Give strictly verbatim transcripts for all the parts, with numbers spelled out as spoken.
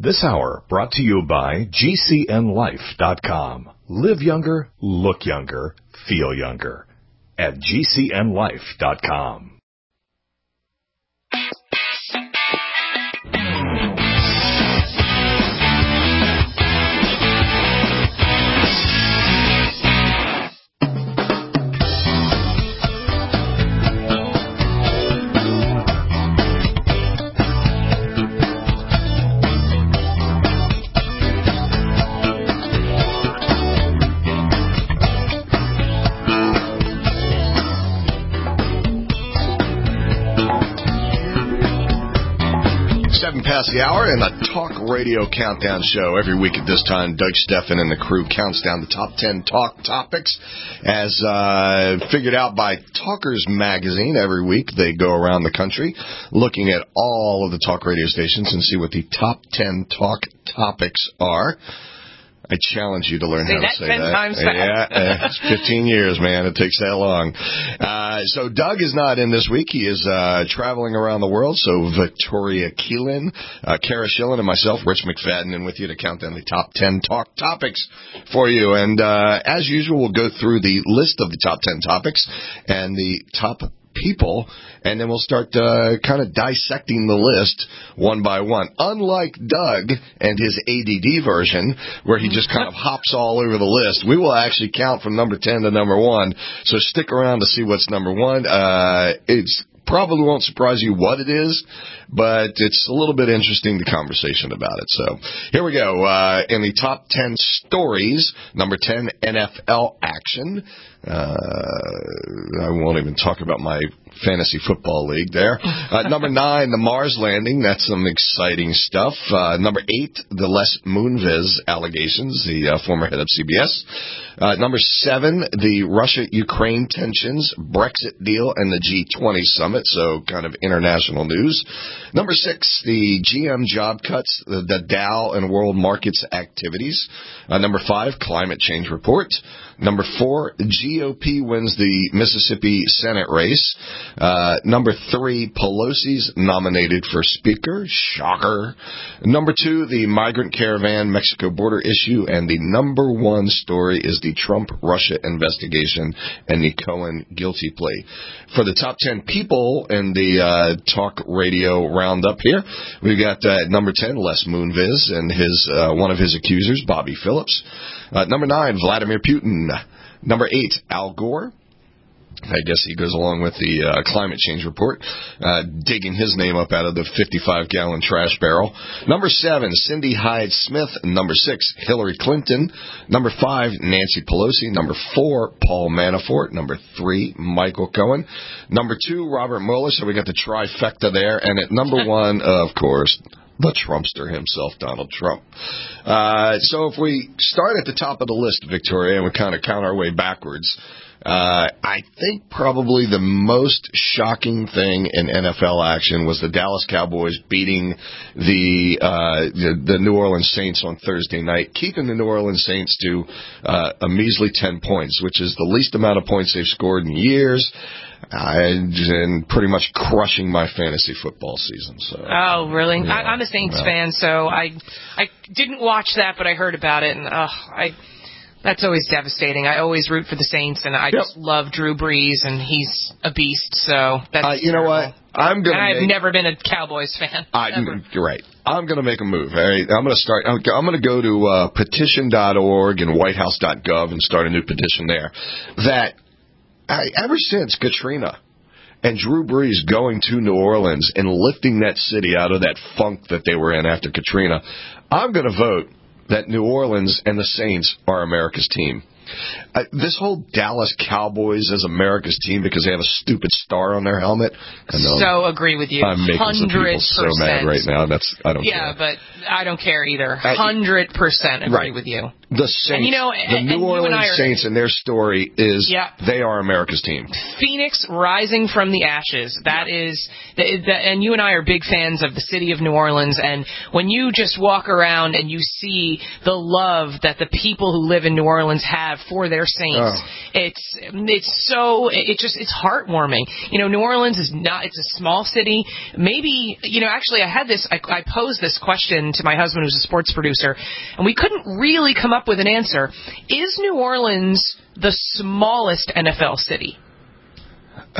This hour brought to you by G C N life dot com. Live younger, look younger, feel younger at G C N life dot com. Past the hour and the Talk Radio Countdown Show. Every week at this time, Doug Steffen and the crew counts down the top ten talk topics as uh, figured out by Talkers Magazine. Every week they go around the country looking at all of the talk radio stations and see what the top ten talk topics are. I challenge you to learn say how to say ten that. Times fast. Yeah, it's fifteen years, man. It takes that long. Uh, so Doug is not in this week. He is uh, traveling around the world. So Victoria Keelan, uh, Kara Schillen, and myself, Rich McFadden, and with you to count down the top ten talk topics for you. And uh, as usual, we'll go through the list of the top ten topics and the top people, and then we'll start uh, kind of dissecting the list one by one. Unlike Doug and his A D D version, where he just kind of hops all over the list, we will actually count from number ten to number one. So stick around to see what's number one. Uh, it's probably won't surprise you what it is, but it's a little bit interesting, the conversation about it. So here we go. Uh, in the top ten stories, number ten, N F L action. Uh, I won't even talk about my fantasy football league there. Uh, number nine, the Mars landing. That's some exciting stuff. Uh, number eight, the Les Moonves allegations, the uh, former head of C B S. Uh, number seven, the Russia-Ukraine tensions, Brexit deal, and the G twenty summit, so kind of international news. Number six, the G M job cuts, the, the Dow and world markets activities. Uh, number five, climate change report. Number four, G O P wins the Mississippi Senate race. Uh, number three, Pelosi's nominated for Speaker. Shocker. Number two, the migrant caravan Mexico border issue. And the number one story is the Trump-Russia investigation and the Cohen guilty plea. For the top ten people in the uh, talk radio roundup here, we've got uh, number ten, Les Moonves, and his uh, one of his accusers, Bobby Phillips. Uh, number nine, Vladimir Putin. Number eight, Al Gore. I guess he goes along with the uh, climate change report, uh, digging his name up out of the fifty-five gallon trash barrel. Number seven, Cindy Hyde-Smith. Number six, Hillary Clinton. Number five, Nancy Pelosi. Number four, Paul Manafort. Number three, Michael Cohen. Number two, Robert Mueller. So we got the trifecta there. And at number one, of course, the Trumpster himself, Donald Trump. Uh, so if we start at the top of the list, Victoria, and we kind of count our way backwards, uh, I think probably the most shocking thing in N F L action was the Dallas Cowboys beating the, uh, the, the New Orleans Saints on Thursday night, keeping the New Orleans Saints to uh, a measly ten points, which is the least amount of points they've scored in years. And pretty much crushing my fantasy football season. So. Oh, really? Yeah, I, I'm a Saints yeah. fan, so I I didn't watch that, but I heard about it, and uh, I that's always devastating. I always root for the Saints, and I yep. just love Drew Brees, and he's a beast. So that's uh, you know what? I'm gonna. And I've make, never been a Cowboys fan. I, you're right. I'm going to make a move. All right? I'm going to start. I'm going to go to uh, petition dot org and white house dot gov and start a new petition there. That. I, ever since Katrina and Drew Brees going to New Orleans and lifting that city out of that funk that they were in after Katrina, I'm going to vote that New Orleans and the Saints are America's team. Uh, this whole Dallas Cowboys as America's team because they have a stupid star on their helmet. I know so agree with you. I'm making some people so mad right now. That's I don't yeah, care. Yeah, but I don't care either. one hundred percent agree right. with you. The Saints, and you know, the and, New and Orleans are, Saints and their story is yeah. they are America's team. Phoenix rising from the ashes. That yeah. is, the, the, and you and I are big fans of the city of New Orleans. And when you just walk around and you see the love that the people who live in New Orleans have have for their Saints. Oh. It's it's so it just it's heartwarming. You know, New Orleans is not it's a small city. Maybe you know actually I had this I, I posed this question to my husband who's a sports producer, and we couldn't really come up with an answer. Is New Orleans the smallest N F L city? Uh,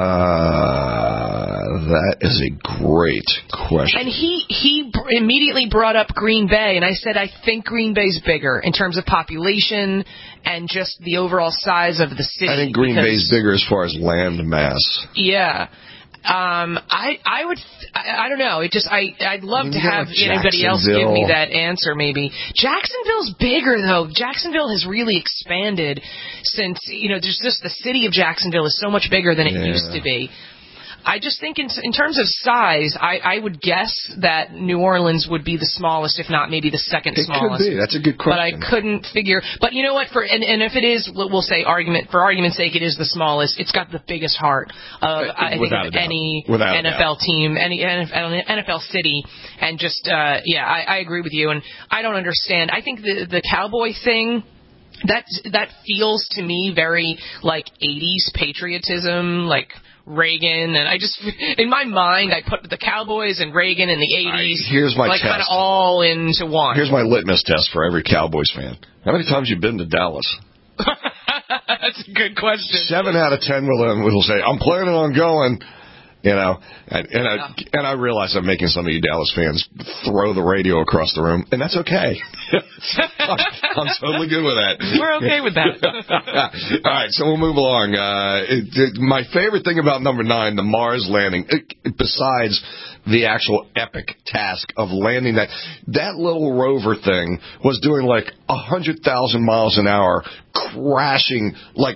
that is a great question. And he he br- immediately brought up Green Bay, and I said I think Green Bay's bigger in terms of population and just the overall size of the city. I think Green because, Bay's bigger as far as land mass. Yeah. Um, I I would I, I don't know. It just I I'd love I mean, to you got have like anybody else give me Jacksonville. that answer. Maybe Jacksonville's bigger though. Jacksonville has really expanded since you know. There's just the city of Jacksonville is so much bigger than it Yeah. used to be. I just think in, in terms of size, I, I would guess that New Orleans would be the smallest, if not maybe the second It smallest. could be. That's a good But I question. couldn't figure. But you know what? For and, and if it is, we'll we'll say argument for argument's sake, it is the smallest. It's got the biggest heart of I think Without a of doubt. any Without a N F L team, any N F L, N F L city, and just uh, yeah, I, I agree with you. And I don't understand. I think the the Cowboy thing. That that feels to me very like eighties patriotism, like Reagan, and I just in my mind I put the Cowboys and Reagan in the eighties. Here's my like test. kind of all into one. Here's my litmus test for every Cowboys fan. How many times you been to Dallas? That's a good question. Seven out of ten will, will say, I'm planning on going. You know, and, and I and I realize I'm making some of you Dallas fans throw the radio across the room, and that's okay. I'm, I'm totally good with that. We're okay with that. All right, so we'll move along. Uh, it, it, my favorite thing about number nine, the Mars landing, it, besides the actual epic task of landing that, that little rover thing was doing like a hundred thousand miles an hour, crashing like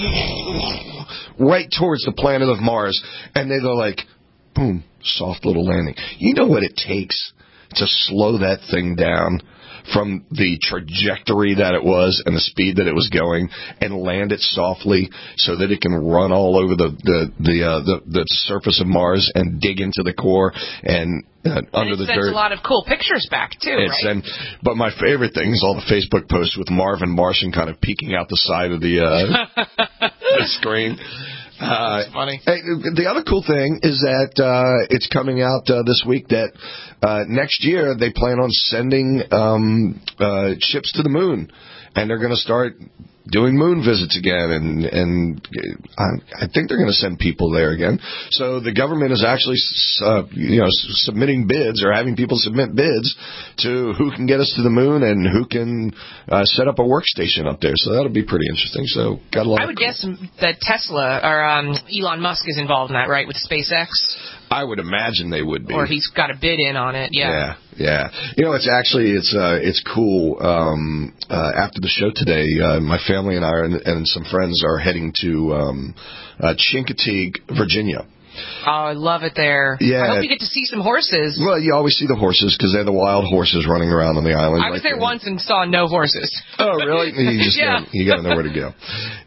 right towards the planet of Mars, and they go like, boom, soft little landing. You know what it takes to slow that thing down from the trajectory that it was and the speed that it was going, and land it softly so that it can run all over the the the uh, the, the surface of Mars and dig into the core and uh, under and it the sends dirt. a lot of cool pictures back too, It's, right? and, but my favorite thing is all the Facebook posts with Marvin Martian kind of peeking out the side of the, uh, the screen. Uh, That's funny. Hey, the other cool thing is that uh, it's coming out uh, this week that uh, next year they plan on sending um, uh, ships to the moon, and they're going to start doing moon visits again, and and I, I think they're going to send people there again. So the government is actually uh, you know submitting bids or having people submit bids to who can get us to the moon and who can uh, set up a workstation up there. So that'll be pretty interesting. So got a lot. I would guess that Tesla or um, Elon Musk is involved in that, right, with SpaceX? I would imagine they would be. Or he's got a bid in on it, yeah. Yeah, yeah. You know, it's actually it's uh, it's cool. Um, uh, after the show today, uh, my family and I and, and some friends are heading to um, uh, Chincoteague, Virginia. Oh, I love it there. Yeah. I hope you get to see some horses. Well, you always see the horses because they're the wild horses running around on the island. I was right there once and saw no horses. Oh, really? You just Yeah. gotta, you got to know where to go.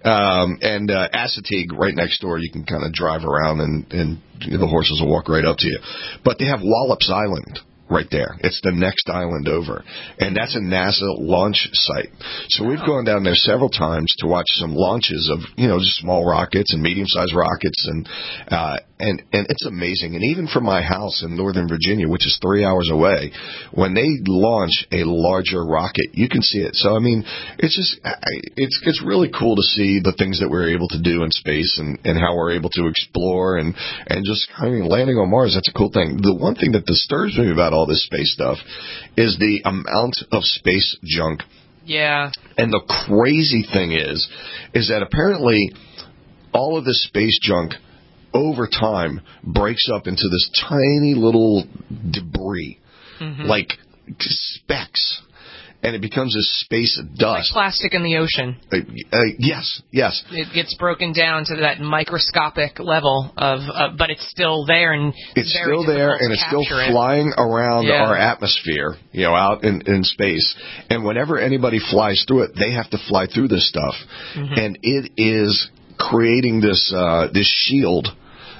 Um, and uh, Assateague, right next door, you can kind of drive around and, and the horses will walk right up to you. But they have Wallops Island right there. It's the next island over. And that's a NASA launch site. So we've gone down there several times to watch some launches of, you know, just small rockets and medium-sized rockets. And, uh, and, and it's amazing. And even from my house in Northern Virginia, which is three hours away, when they launch a larger rocket, you can see it. So, I mean, it's just, it's, it's really cool to see the things that we're able to do in space and, and how we're able to explore and, and just, I mean, landing on Mars, that's a cool thing. The one thing that disturbs me about all this space stuff is the amount of space junk. Yeah. And the crazy thing is, is that apparently all of this space junk over time breaks up into this tiny little debris, Mm-hmm. like specks, and it becomes this space dust. Like plastic in the ocean. Uh, uh, yes, yes. It gets broken down to that microscopic level of, uh, but it's still there, and It's very still there, difficult to and it's still capture it. flying around Yeah. our atmosphere, you know, out in, in space. And whenever anybody flies through it, they have to fly through this stuff, Mm-hmm. and it is creating this uh, this shield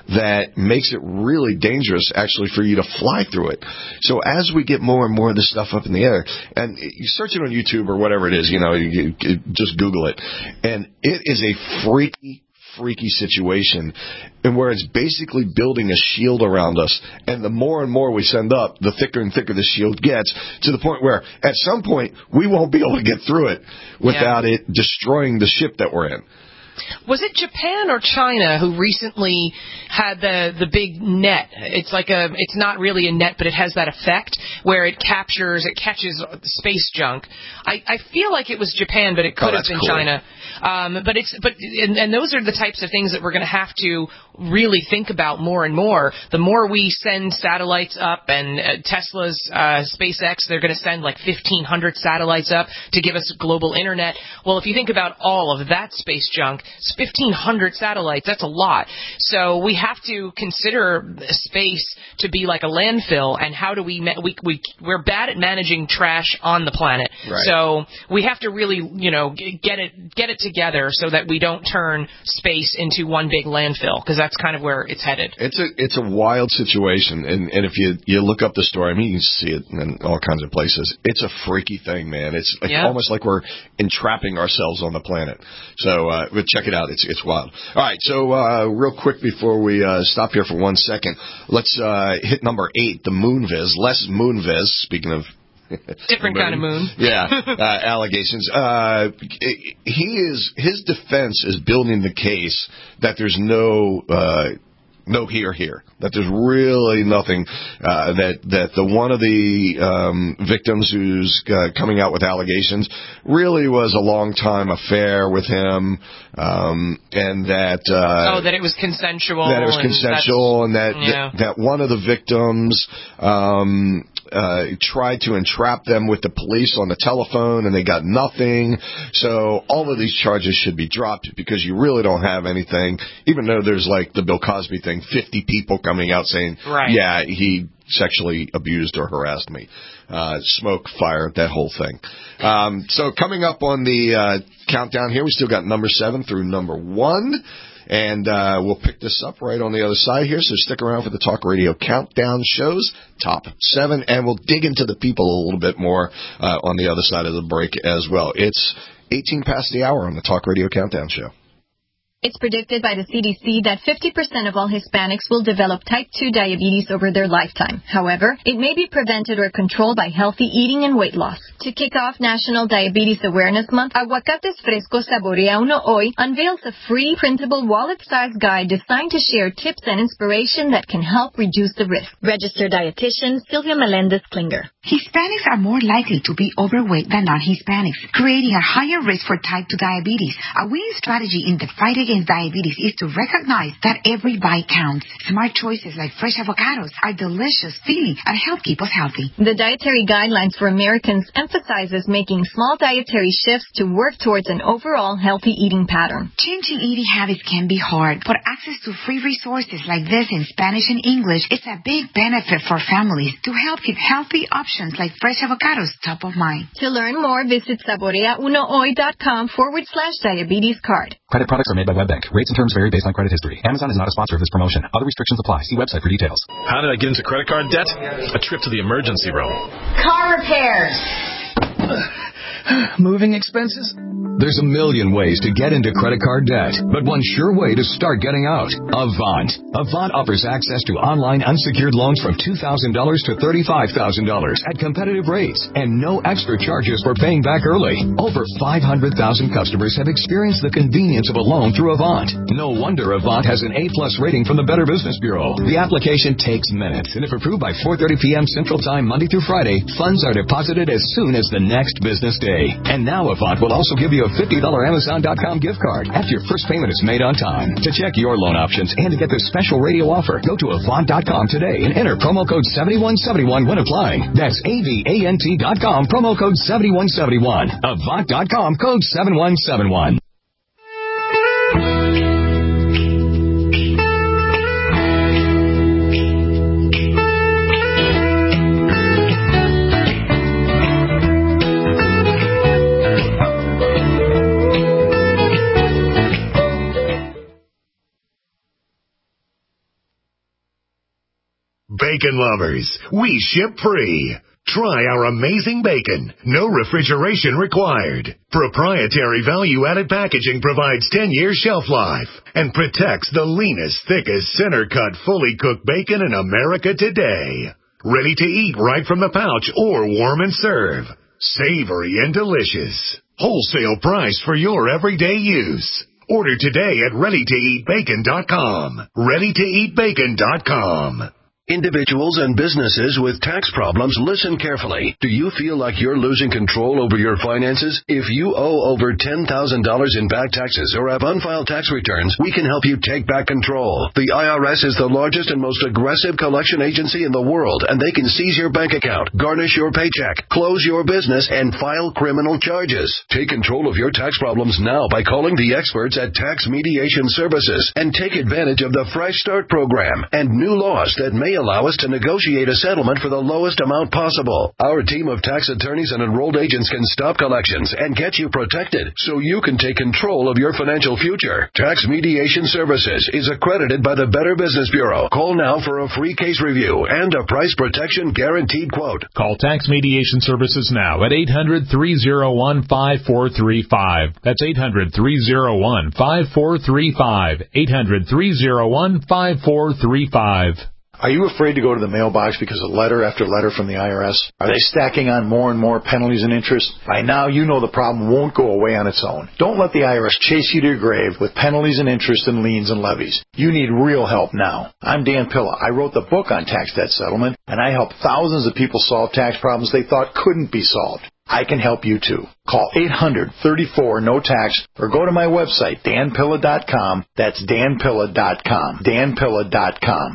that makes it really dangerous actually for you to fly through it. So as we get more and more of this stuff up in the air, and you search it on YouTube or whatever it is, you know, you, you just Google it, and it is a freaky, freaky situation, and where it's basically building a shield around us. And the more and more we send up, the thicker and thicker the shield gets, to the point where at some point we won't be able to get through it without yeah. it destroying the ship that we're in. Was it Japan or China who recently had the the big net? It's like a, it's not really a net, but it has that effect where it captures, it catches space junk. I, I feel like it was Japan, but it could oh, have been cool. China. Um, but it's but and, and those are the types of things that we're going to have to really think about more and more. The more we send satellites up, and uh, Tesla's uh, SpaceX, they're going to send like fifteen hundred satellites up to give us global internet. Well, if you think about all of that space junk, it's fifteen hundred satellites. That's a lot. So we have to consider space to be like a landfill. And how do we ma- we we we're bad at managing trash on the planet. Right. So we have to really, you know, get it get it together so that we don't turn space into one big landfill, because that's kind of where it's headed. It's a it's a wild situation, and and if you you look up the story, I mean, you can see it in all kinds of places. It's a freaky thing, man. It's like, yeah. almost like we're entrapping ourselves on the planet. So uh, but check it out. It's it's wild. All right, so uh, real quick before we uh, stop here for one second, let's uh, hit number eight, the Moonves. Les Moonves. Speaking of. Different moon. kind of moon. Yeah, uh, allegations. Uh, he is his defense is building the case that there's no uh, no here here, that there's really nothing, uh, that that the one of the um, victims who's uh, coming out with allegations really was a long time affair with him, um, and that uh, oh, that it was consensual. That it was and consensual, and that, yeah. that that one of the victims. Um, Uh, tried to entrap them with the police on the telephone, and they got nothing. So all of these charges should be dropped, because you really don't have anything, even though there's like the Bill Cosby thing, fifty people coming out saying, right. yeah, he sexually abused or harassed me. Uh, smoke, fire, that whole thing. Um, so coming up on the uh, countdown here, we still got number seven through number one. And uh, we'll pick this up right on the other side here, so stick around for the Talk Radio Countdown shows, top seven, and we'll dig into the people a little bit more uh, on the other side of the break as well. It's eighteen past the hour on the Talk Radio Countdown show. It's predicted by the C D C that fifty percent of all Hispanics will develop type two diabetes over their lifetime. However, it may be prevented or controlled by healthy eating and weight loss. To kick off National Diabetes Awareness Month, Aguacates Frescos Saborea Uno Hoy unveils a free printable wallet-sized guide designed to share tips and inspiration that can help reduce the risk. Registered dietitian Sylvia Melendez-Klinger. Hispanics are more likely to be overweight than non-Hispanics, creating a higher risk for type two diabetes. A winning strategy in the fight against diabetes is to recognize that every bite counts. Smart choices like fresh avocados are delicious, filling, and help keep us healthy. The Dietary Guidelines for Americans emphasizes making small dietary shifts to work towards an overall healthy eating pattern. Changing eating habits can be hard, but access to free resources like this in Spanish and English is a big benefit for families to help keep healthy options like fresh avocados top of mind. To learn more, visit saboreaunohoy.com forward slash diabetes card. Credit products are made by WebBank. Rates and terms vary based on credit history. Amazon is not a sponsor of this promotion. Other restrictions apply. See website for details. How did I get into credit card debt? A trip to the emergency room. Car repairs. Moving expenses? There's a million ways to get into credit card debt, but one sure way to start getting out. Avant. Avant offers access to online unsecured loans from two thousand dollars to thirty-five thousand dollars at competitive rates and no extra charges for paying back early. Over five hundred thousand customers have experienced the convenience of a loan through Avant. No wonder Avant has an A-plus rating from the Better Business Bureau. The application takes minutes, and if approved by four thirty p.m. Central Time Monday through Friday, funds are deposited as soon as the next business day. And now Avant will also give you a fifty dollars Amazon dot com gift card after your first payment is made on time. To check your loan options and to get this special radio offer, go to Avant dot com today and enter promo code seven one seven one when applying. That's A V A N T dot com, promo code seven one seven one. Avant dot com, code seven one seven one. Bacon lovers, we ship free. Try our amazing bacon. No refrigeration required. Proprietary value-added packaging provides ten years shelf life and protects the leanest, thickest, center-cut, fully cooked bacon in America today. Ready to eat right from the pouch or warm and serve. Savory and delicious. Wholesale price for your everyday use. Order today at ready to eat bacon dot com. ready to eat bacon dot com. Individuals and businesses with tax problems, listen carefully. Do you feel like you're losing control over your finances? If you owe over ten thousand dollars in back taxes or have unfiled tax returns, we can help you take back control. The I R S is the largest and most aggressive collection agency in the world, and they can seize your bank account, garnish your paycheck, close your business, and file criminal charges. Take control of your tax problems now by calling the experts at Tax Mediation Services and take advantage of the Fresh Start program and new laws that may allow us to negotiate a settlement for the lowest amount possible. Our team of tax attorneys and enrolled agents can stop collections and get you protected so you can take control of your financial future. Tax Mediation Services is accredited by the Better Business Bureau. Call now for a free case review and a price protection guaranteed quote. Call Tax Mediation Services now at eight hundred, three oh one, five four three five. That's eight hundred, three oh one, five four three five. eight hundred, three oh one, five four three five. Are you afraid to go to the mailbox because of letter after letter from the I R S? Are they stacking on more and more penalties and interest? By now, you know the problem won't go away on its own. Don't let the I R S chase you to your grave with penalties and interest and liens and levies. You need real help now. I'm Dan Pilla. I wrote the book on tax debt settlement, and I help thousands of people solve tax problems they thought couldn't be solved. I can help you too. Call eight hundred, thirty-four, no tax or go to my website, dan pilla dot com. That's dan pilla dot com. dan pilla dot com.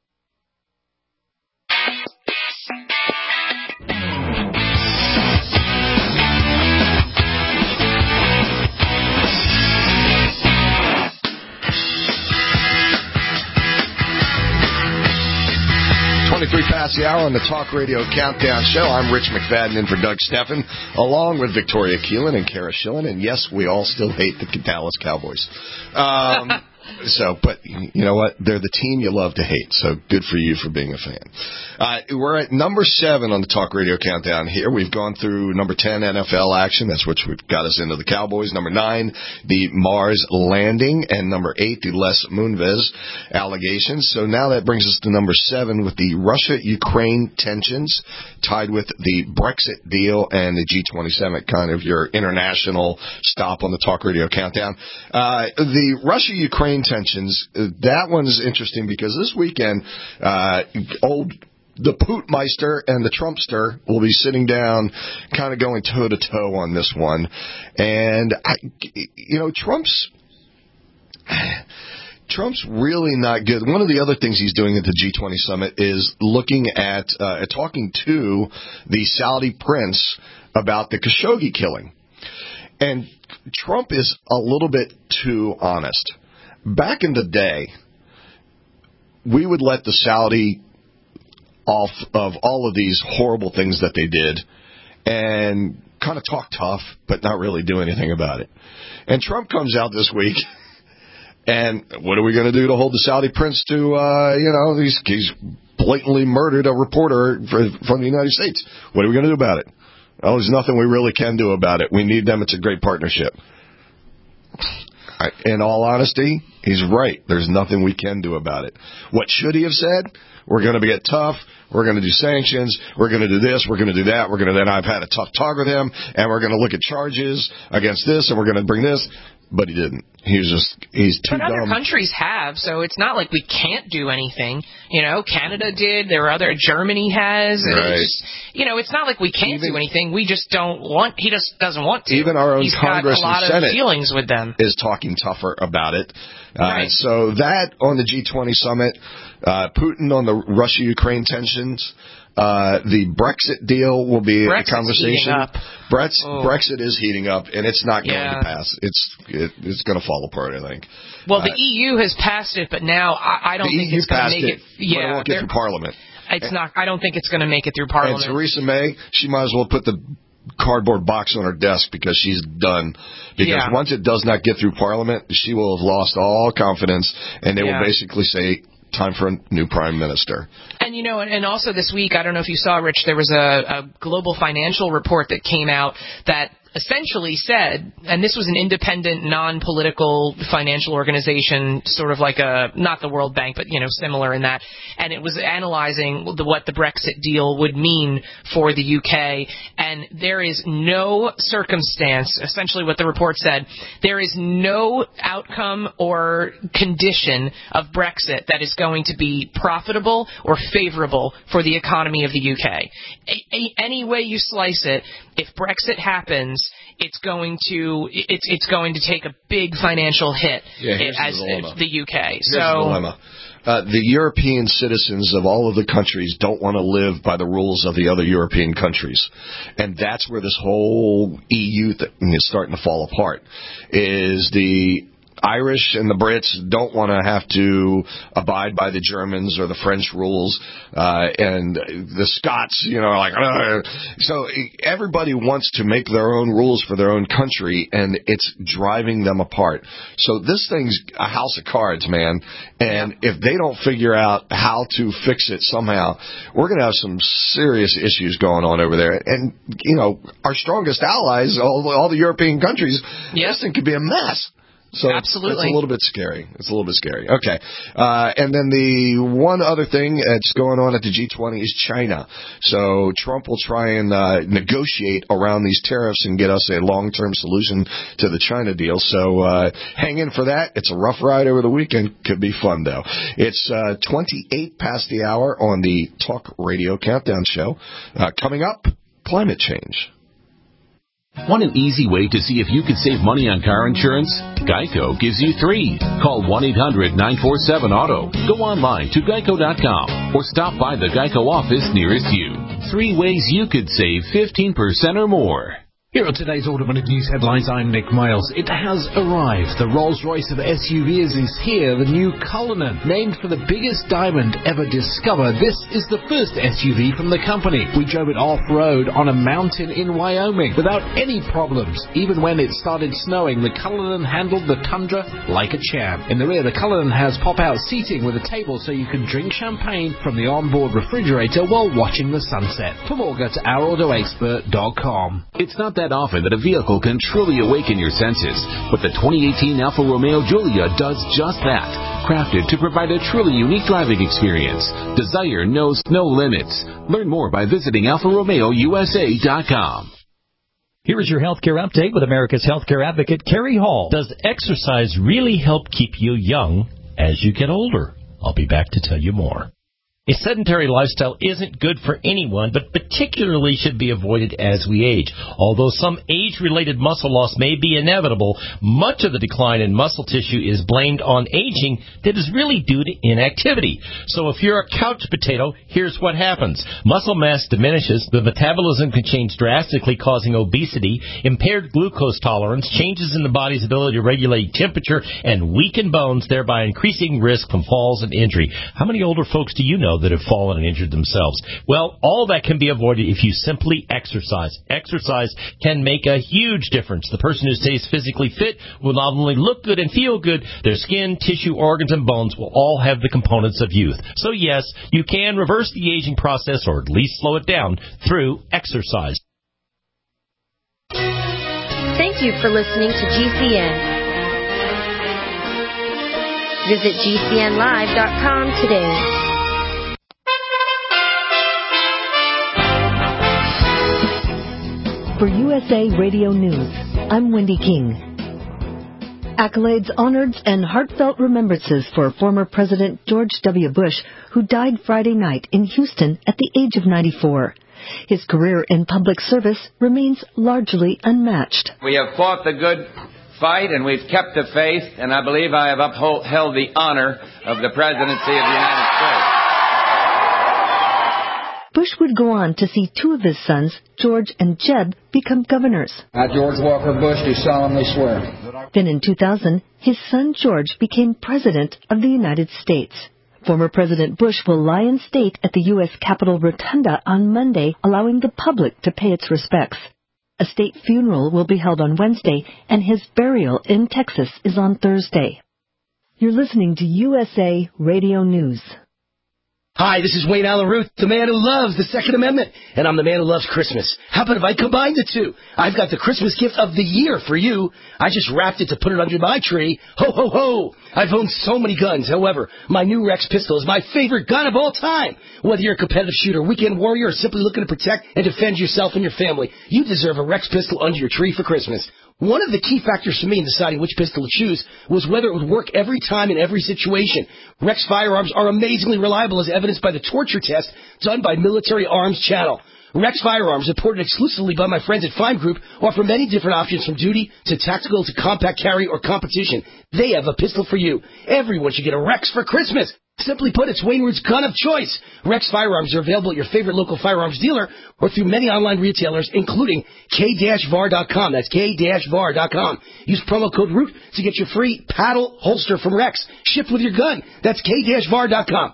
twenty-three past the hour on the Talk Radio Countdown Show. I'm Rich McFadden in for Doug Steffen, along with Victoria Keelan and Kara Schillen. And yes, we all still hate the Dallas Cowboys. Um, so, but you know what? They're the team you love to hate. So good for you for being a fan. Uh, we're at number seven on the Talk Radio Countdown here. We've gone through number ten, N F L action. That's which got us into the Cowboys. Number nine, the Mars landing. And number eight, the Les Moonves allegations. So now that brings us to number seven with the Russia-Ukraine tensions tied with the Brexit deal and the G twenty summit, kind of your international stop on the Talk Radio Countdown. Uh, the Russia-Ukraine tensions, that one's interesting because this weekend, uh, old the Putinmeister and the Trumpster will be sitting down, kind of going toe-to-toe on this one. And, I, you know, Trump's... Trump's really not good. One of the other things he's doing at the G twenty summit is looking at, uh, talking to the Saudi prince about the Khashoggi killing. And Trump is a little bit too honest. Back in the day, we would let the Saudi off of all of these horrible things that they did and kind of talk tough, but not really do anything about it. And Trump comes out this week, and what are we going to do to hold the Saudi prince to, uh, you know, he's, he's blatantly murdered a reporter for, from the United States. What are we going to do about it? Oh, there's nothing we really can do about it. We need them. It's a great partnership. I, in all honesty, he's right. There's nothing we can do about it. What should he have said? We're going to get tough. We're going to do sanctions. We're going to do this. We're going to do that. We're going to then I've had a tough talk with him, and we're going to look at charges against this, and we're going to bring this. But he didn't. He was just, he's too but dumb. But other countries have, so it's not like we can't do anything. You know, Canada did. There are other, Germany has. Right. It's just, you know, it's not like we can't even, do anything. We just don't want, he just doesn't want to. Even our own He's Congress got a lot and Senate of feelings with them. Is talking tougher about it. Uh, right. So that on the G twenty summit, uh, Putin on the Russia-Ukraine tensions, Uh, the Brexit deal will be Brexit's a conversation. Heating up. Brexit, oh. Brexit is heating up, and it's not going yeah. to pass. It's it, it's going to fall apart, I think. Well, uh, the E U has passed it, but now I, I don't think E U it's going to make it. it. Yeah, but it won't get through Parliament. It's not. I don't think it's going to make it through Parliament. And Theresa May, she might as well put the cardboard box on her desk because she's done. Because yeah. once it does not get through Parliament, she will have lost all confidence, and they yeah. will basically say, time for a new prime minister. And, you know, and, and also this week, I don't know if you saw, Rich, there was a, a global financial report that came out that essentially said, and this was an independent, non-political financial organization, sort of like a, not the World Bank, but, you know, similar in that, and it was analyzing the, what the Brexit deal would mean for the U K, and there is no circumstance, essentially what the report said, there is no outcome or condition of Brexit that is going to be profitable or favorable for the economy of the U K. A, a, any way you slice it, if Brexit happens, it's going to it's it's going to take a big financial hit yeah, as the, the U K. Here's so the dilemma. Uh, the European citizens of all of the countries don't want to live by the rules of the other European countries. And that's where this whole E U thing is starting to fall apart, is the Irish and the Brits don't want to have to abide by the Germans or the French rules, uh, and the Scots, you know, are like, ugh. So everybody wants to make their own rules for their own country, and it's driving them apart. So this thing's a house of cards, man, and yeah. if they don't figure out how to fix it somehow, we're going to have some serious issues going on over there. And, you know, our strongest allies, all, all the European countries, yeah. this thing could be a mess. So Absolutely. It's, it's a little bit scary. It's a little bit scary. Okay. Uh, and then the one other thing that's going on at the G twenty is China. So Trump will try and uh, negotiate around these tariffs and get us a long-term solution to the China deal. So uh, hang in for that. It's a rough ride over the weekend. Could be fun, though. It's uh, twenty-eight past the hour on the Talk Radio Countdown Show. Uh, coming up, climate change. Want an easy way to see if you could save money on car insurance? Geico gives you three. Call one eight hundred nine four seven auto. Go online to geico dot com or stop by the Geico office nearest you. Three ways you could save fifteen percent or more. Here are today's Automotive News headlines. I'm Nick Miles. It has arrived. The Rolls-Royce of S U Vs is here. The new Cullinan, named for the biggest diamond ever discovered. This is the first S U V from the company. We drove it off-road on a mountain in Wyoming without any problems. Even when it started snowing, the Cullinan handled the tundra like a champ. In the rear, the Cullinan has pop-out seating with a table so you can drink champagne from the onboard refrigerator while watching the sunset. For more, go to our auto expert dot com. It's not that often that a vehicle can truly awaken your senses, but the twenty eighteen Alfa Romeo Giulia does just that. Crafted to provide a truly unique driving experience. Desire knows no limits. Learn more by visiting alfa romeo u s a dot com. Here is your healthcare update with America's healthcare advocate, Carrie Hall. Does exercise really help keep you young as you get older? I'll be back to tell you more. A sedentary lifestyle isn't good for anyone, but particularly should be avoided as we age. Although some age-related muscle loss may be inevitable, much of the decline in muscle tissue is blamed on aging that is really due to inactivity. So if you're a couch potato, here's what happens. Muscle mass diminishes, the metabolism can change drastically, causing obesity, impaired glucose tolerance, changes in the body's ability to regulate temperature, and weaken bones, thereby increasing risk from falls and injury. How many older folks do you know that have fallen and injured themselves? Well, all that can be avoided if you simply exercise. Exercise can make a huge difference. The person who stays physically fit will not only look good and feel good, their skin, tissue, organs, and bones will all have the components of youth. So yes, you can reverse the aging process, or at least slow it down, through exercise. Thank you for listening to G C N. Visit G C N live dot com today. For U S A Radio News, I'm Wendy King. Accolades, honors, and heartfelt remembrances for former President George W. Bush, who died Friday night in Houston at the age of ninety-four. His career in public service remains largely unmatched. We have fought the good fight, and we've kept the faith, and I believe I have upheld the honor of the presidency of the United States. Bush would go on to see two of his sons, George and Jeb, become governors. I, George Walker Bush, do solemnly swear. Then in two thousand, his son George became President of the United States. Former President Bush will lie in state at the U S Capitol Rotunda on Monday, allowing the public to pay its respects. A state funeral will be held on Wednesday, and his burial in Texas is on Thursday. You're listening to U S A Radio News. Hi, this is Wayne Allen Root, the man who loves the Second Amendment, and I'm the man who loves Christmas. How about if I combine the two? I've got the Christmas gift of the year for you. I just wrapped it to put it under my tree. Ho, ho, ho! I've owned so many guns. However, my new Rex pistol is my favorite gun of all time. Whether you're a competitive shooter, weekend warrior, or simply looking to protect and defend yourself and your family, you deserve a Rex pistol under your tree for Christmas. One of the key factors for me in deciding which pistol to choose was whether it would work every time in every situation. Rex firearms are amazingly reliable, as evidenced by the torture test done by Military Arms Channel. Rex firearms, imported exclusively by my friends at Fime Group, offer many different options from duty to tactical to compact carry or competition. They have a pistol for you. Everyone should get a Rex for Christmas. Simply put, it's Wayne Root's gun of choice. Rex firearms are available at your favorite local firearms dealer or through many online retailers, including K V A R dot com. That's K V A R dot com. Use promo code ROOT to get your free paddle holster from Rex, shipped with your gun. That's K V A R dot com.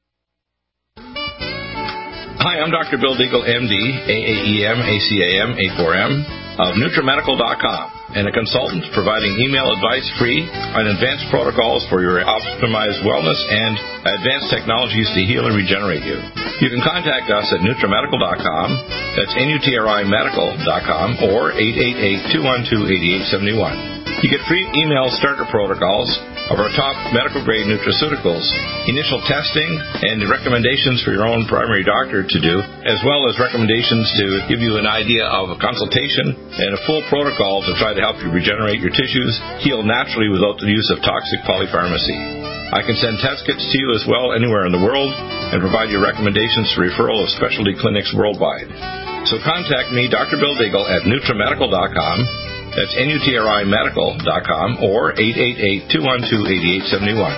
Hi, I'm Doctor Bill Deagle, M D, A A E M, A C A M, A four M, of NutriMedical dot com, and a consultant providing email advice free on advanced protocols for your optimized wellness and advanced technologies to heal and regenerate you. You can contact us at NutriMedical dot com, that's N U T R I Medical dot com, or eight eight eight, two one two, eight eight seven one. You get free email starter protocols of our top medical-grade nutraceuticals, initial testing, and recommendations for your own primary doctor to do, as well as recommendations to give you an idea of a consultation and a full protocol to try to help you regenerate your tissues, heal naturally without the use of toxic polypharmacy. I can send test kits to you as well anywhere in the world and provide you recommendations for referral of specialty clinics worldwide. So contact me, Doctor Bill Deagle, at NutriMedical dot com. That's N U T R I Medical dot com or eight eight eight, two one two, eight eight seven one.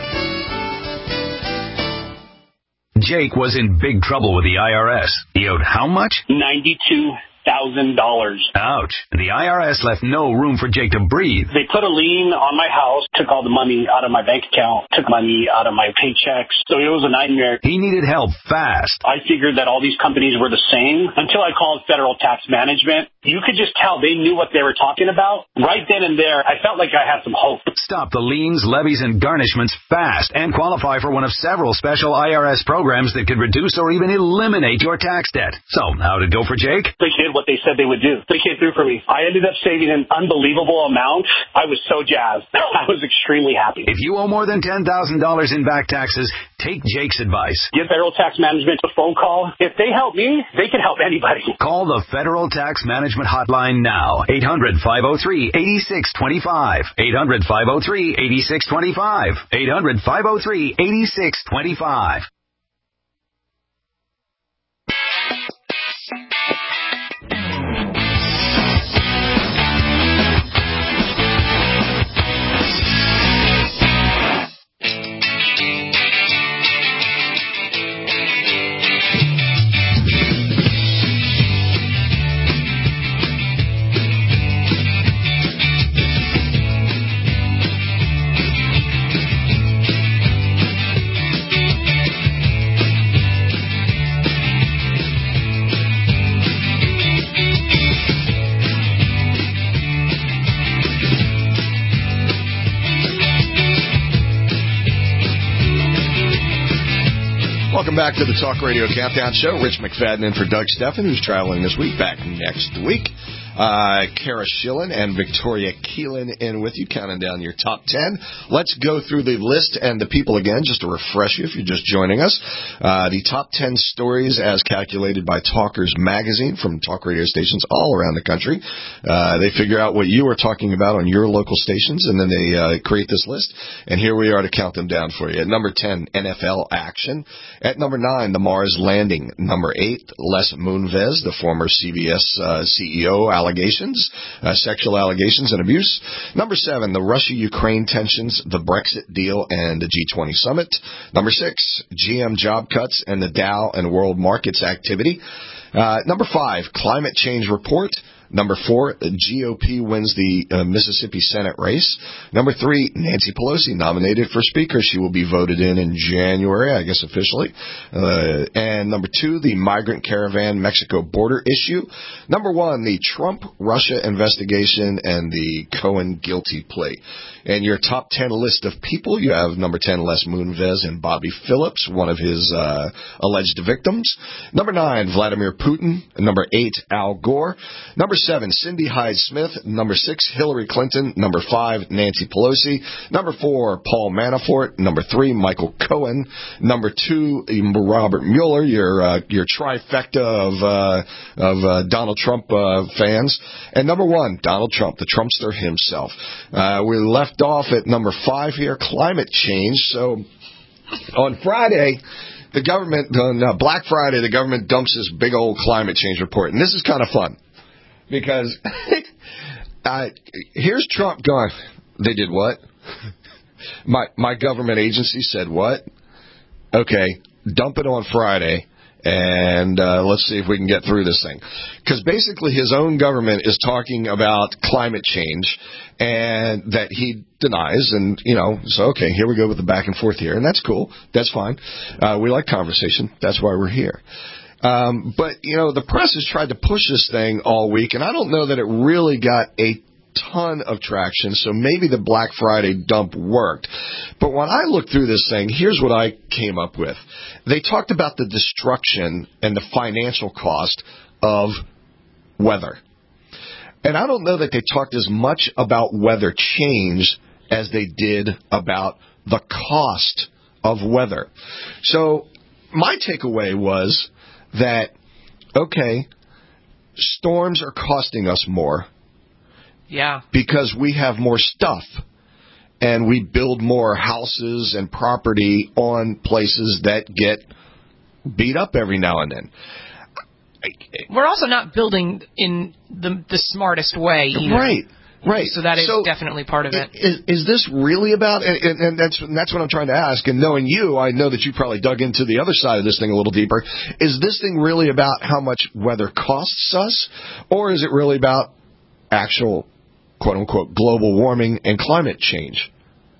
Jake was in big trouble with the I R S. He owed how much? ninety-two thousand dollars. Ouch. The I R S left no room for Jake to breathe. They put a lien on my house, took all the money out of my bank account, took money out of my paychecks. So it was a nightmare. He needed help fast. I figured that all these companies were the same until I called Federal Tax Management. You could just tell they knew what they were talking about. Right then and there, I felt like I had some hope. Stop the liens, levies, and garnishments fast and qualify for one of several special I R S programs that could reduce or even eliminate your tax debt. So, how did it go for Jake? They did what they said they would do. They came through for me. I ended up saving an unbelievable amount. I was so jazzed. I was extremely happy. If you owe more than ten thousand dollars in back taxes, take Jake's advice. Give Federal Tax Management a phone call. If they help me, they can help anybody. Call the Federal Tax Management Hotline now. eight hundred, five oh three, eight six two five. eight hundred, five oh three, eight six two five. eight hundred, five oh three, eight six two five. Welcome back to the Talk Radio Countdown Show. Rich McFadden in for Doug Steffen, who's traveling this week, back next week. Uh, Kara Schillen and Victoria Keelan in with you, counting down your top ten. Let's go through the list and the people again, just to refresh you if you're just joining us. Uh, the top ten stories as calculated by Talkers Magazine from talk radio stations all around the country. Uh, they figure out what you are talking about on your local stations, and then they uh, create this list. And here we are to count them down for you. At number ten, N F L action. At number nine, the Mars landing. Number eight, Les Moonves, the former C B S uh, C E O, allegations, uh, sexual allegations and abuse. Number seven, the Russia-Ukraine tensions, the Brexit deal, and the G twenty summit. Number six, G M job cuts and the Dow and world markets activity. Uh, number five, climate change report. Number four, the G O P wins the uh, Mississippi Senate race. Number three, Nancy Pelosi nominated for Speaker. She will be voted in in January, I guess officially. Uh, and number two, the migrant caravan Mexico border issue. Number one, the Trump-Russia investigation and the Cohen guilty plea. And your top ten list of people, you have number ten, Les Moonves and Bobby Phillips, one of his uh, alleged victims. Number nine, Vladimir Putin. Number eight, Al Gore. Number seven, Cindy Hyde-Smith. Number six, Hillary Clinton. Number five, Nancy Pelosi. Number four, Paul Manafort. Number three, Michael Cohen. Number two, Robert Mueller, your uh, your trifecta of uh, of uh, Donald Trump uh, fans. And number one, Donald Trump, the Trumpster himself. Uh, we left off at number five here, climate change. So on Friday, the government, on uh, Black Friday, the government dumps this big old climate change report. And this is kind of fun because uh, here's Trump going, they did what? My, my government agency said what? Okay, dump it on Friday. And uh, let's see if we can get through this thing. Because basically his own government is talking about climate change and that he denies. And, you know, so, okay, here we go with the back and forth here. And that's cool. That's fine. Uh, we like conversation. That's why we're here. Um, but, you know, the press has tried to push this thing all week, and I don't know that it really got a ton of traction, so maybe the Black Friday dump worked. But when I looked through this thing, here's what I came up with. They talked about the destruction and the financial cost of weather. And I don't know that they talked as much about weather change as they did about the cost of weather. So my takeaway was that, okay, storms are costing us more. Yeah. Because we have more stuff and we build more houses and property on places that get beat up every now and then. We're also not building in the the smartest way either. Right. Right. So that is so definitely part of it. Is, is this really about, and, and that's that's what I'm trying to ask, and knowing you, I know that you probably dug into the other side of this thing a little deeper. Is this thing really about how much weather costs us, or is it really about actual quote-unquote global warming and climate change?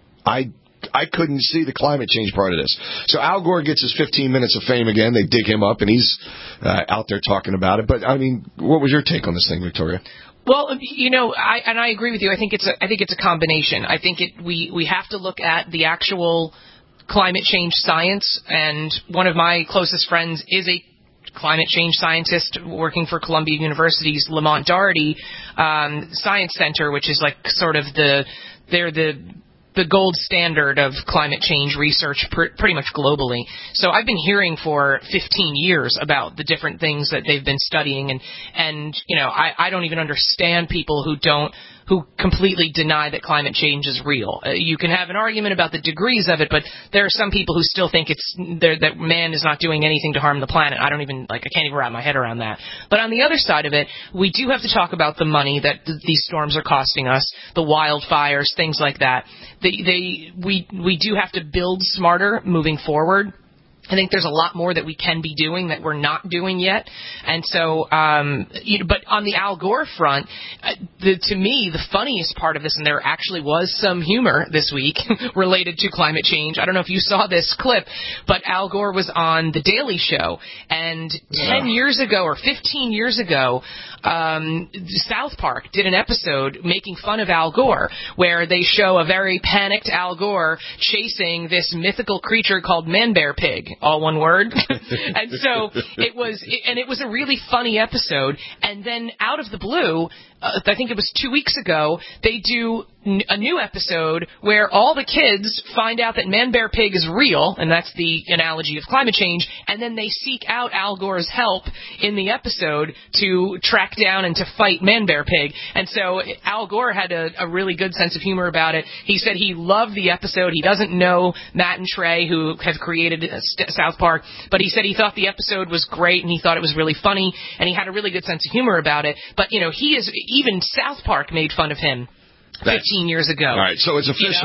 I I couldn't see the climate change part of this. So Al Gore gets his fifteen minutes of fame again. They dig him up, and he's uh, out there talking about it. But, I mean, what was your take on this thing, Victoria? Well, you know, I and I agree with you. I think it's a I think it's a combination. I think it we, we have to look at the actual climate change science, and one of my closest friends is a climate change scientist working for Columbia University's Lamont Doherty um, Science Center, which is like sort of the they're the the gold standard of climate change research pr- pretty much globally. So I've been hearing for fifteen years about the different things that they've been studying, and and you know I, I don't even understand people who don't who completely deny that climate change is real. Uh, you can have an argument about the degrees of it, but there are some people who still think it's that man is not doing anything to harm the planet. I don't even, like, I can't even wrap my head around that. But on the other side of it, we do have to talk about the money that th- these storms are costing us, the wildfires, things like that. They, they, we, we do have to build smarter moving forward. I think there's a lot more that we can be doing that we're not doing yet. And so, um, you know, but on the Al Gore front, uh, the, to me, the funniest part of this, and there actually was some humor this week related to climate change. I don't know if you saw this clip, but Al Gore was on The Daily Show. And ten yeah. years ago or fifteen years ago, um, South Park did an episode making fun of Al Gore, where they show a very panicked Al Gore chasing this mythical creature called Man Bear Pig. All one word. And so it was, and it was a really funny episode. And then out of the blue, uh, I think it was two weeks ago, they do n- a new episode where all the kids find out that Man Bear Pig is real, and that's the analogy of climate change, and then they seek out Al Gore's help in the episode to track down and to fight Man Bear Pig. And so Al Gore had a, a really good sense of humor about it. He said he loved the episode. He doesn't know Matt and Trey, who have created St- South Park, but he said he thought the episode was great, and he thought it was really funny, and he had a really good sense of humor about it. But, you know, he is, even South Park made fun of him fifteen years ago. All right, so it's official.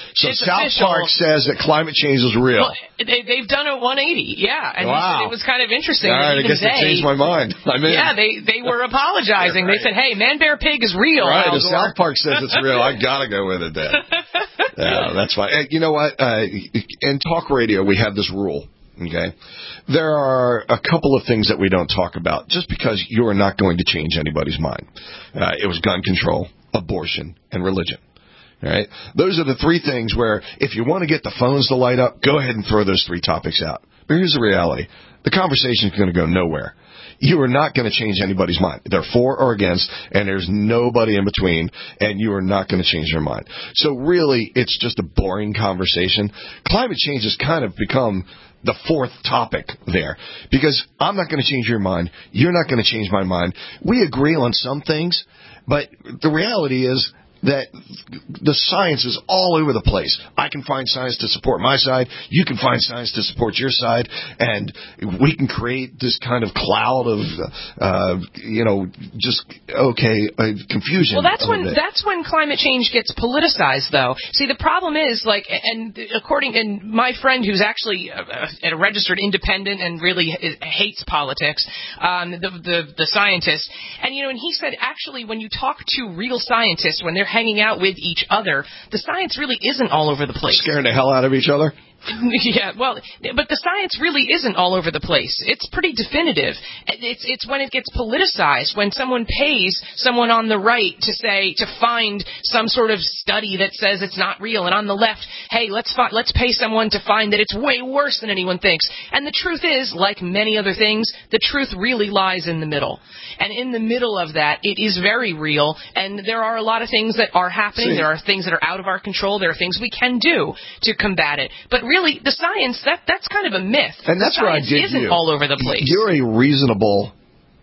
So it's South official. Park says that climate change is real. Well, they, they've done a one eighty, yeah, and wow. it was kind of interesting. All right, that even I guess they, it changed my mind. I'm in. Yeah, they they were apologizing. Right. They said, "Hey, Man Bear Pig is real." Right, Al if Gore. South Park says it's real, I gotta go with it then. Yeah, that's fine. And you know what? Uh, in talk radio, we have this rule. Okay, there are a couple of things that we don't talk about, just because you are not going to change anybody's mind. Uh, it was gun control, abortion, and religion. All right, those are the three things where if you want to get the phones to light up, go ahead and throw those three topics out. But here's the reality: the conversation is going to go nowhere. You are not going to change anybody's mind. They're for or against, and there's nobody in between, and you are not going to change their mind. So really, it's just a boring conversation. Climate change has kind of become the fourth topic there, because I'm not going to change your mind. You're not going to change my mind. We agree on some things, but the reality is that the science is all over the place. I can find science to support my side. You can find science to support your side. And we can create this kind of cloud of, uh, you know, just, okay, uh, confusion. Well, that's when, that's when climate change gets politicized, though. See, the problem is, like, and according, and my friend who's actually a, a registered independent and really hates politics, um, the, the, the scientist, and, you know, and he said, actually, when you talk to real scientists, when they're hanging out with each other, the science really isn't all over the place. Scaring the hell out of each other? Yeah, well, but the science really isn't all over the place. It's pretty definitive. It's it's when it gets politicized, when someone pays someone on the right to say, to find some sort of study that says it's not real, and on the left, hey, let's fi- let's pay someone to find that it's way worse than anyone thinks. And the truth is, like many other things, the truth really lies in the middle. And in the middle of that, it is very real, and there are a lot of things that are happening. See, there are things that are out of our control. There are things we can do to combat it. But really, the science, that that's kind of a myth. And that's the where I science dig isn't you. all over the place. You're a reasonable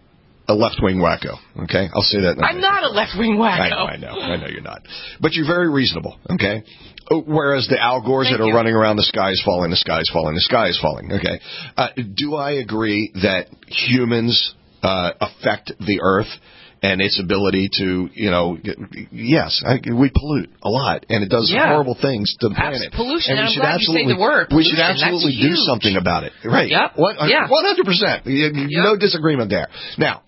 a left-wing wacko, okay? I'll say that. I'm not a left-wing wacko. I know, I know. I know you're not. But you're very reasonable, okay? Whereas the Al Gores Thank that are you. running around, the sky is falling, the sky is falling, the sky is falling, okay? Uh, do I agree that humans uh, affect the Earth and its ability to, you know, yes, I, we pollute a lot, and it does Yeah. horrible things to the planet. Abs- pollution, and we and I'm should glad absolutely, you say the word we should pollution. absolutely That's do huge. something about it. Right. Yep. One, Yeah. one hundred percent. No disagreement there. Now,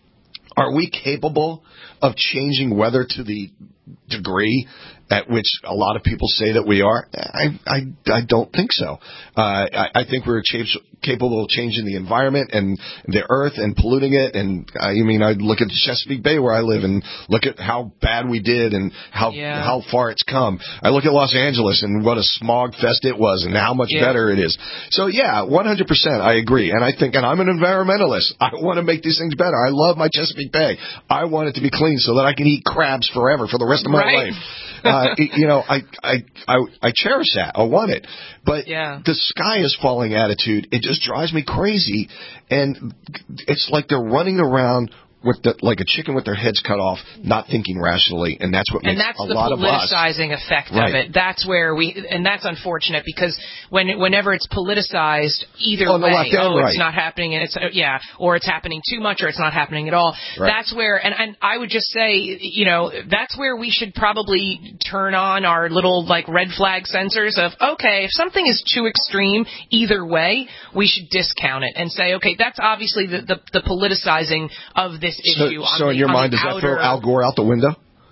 are we capable of changing weather to the degree at which a lot of people say that we are? I I, I don't think so. Uh, I, I think we're cha- capable of changing the environment and the earth and polluting it. And I mean, I look at Chesapeake Bay where I live and look at how bad we did and how Yeah. how far it's come. I look at Los Angeles and what a smog fest it was and how much Yeah. better it is. So yeah, one hundred percent I agree. And I think, and I'm an environmentalist. I want to make these things better. I love my Chesapeake Bay. I want it to be clean so that I can eat crabs forever for the rest of my Right. life. Uh, you know, I, I, I, I cherish that. I want it. But Yeah. the sky is falling attitude, it just drives me crazy. And it's like they're running around with the, like a chicken with their heads cut off, not thinking rationally, and that's what makes And that's a the lot of us. politicizing effect Right. of it. That's where we, and that's unfortunate because when, whenever it's politicized, either On the way, left and oh, right. it's not happening, and it's uh, yeah, or it's happening too much, or it's not happening at all. Right. That's where, and, and I would just say, you know, that's where we should probably turn on our little like red flag sensors of okay, if something is too extreme either way, we should discount it and say okay, that's obviously the the, the politicizing of this So, issue. on so in the, your on mind, the does that outer, throw Al Gore out the window?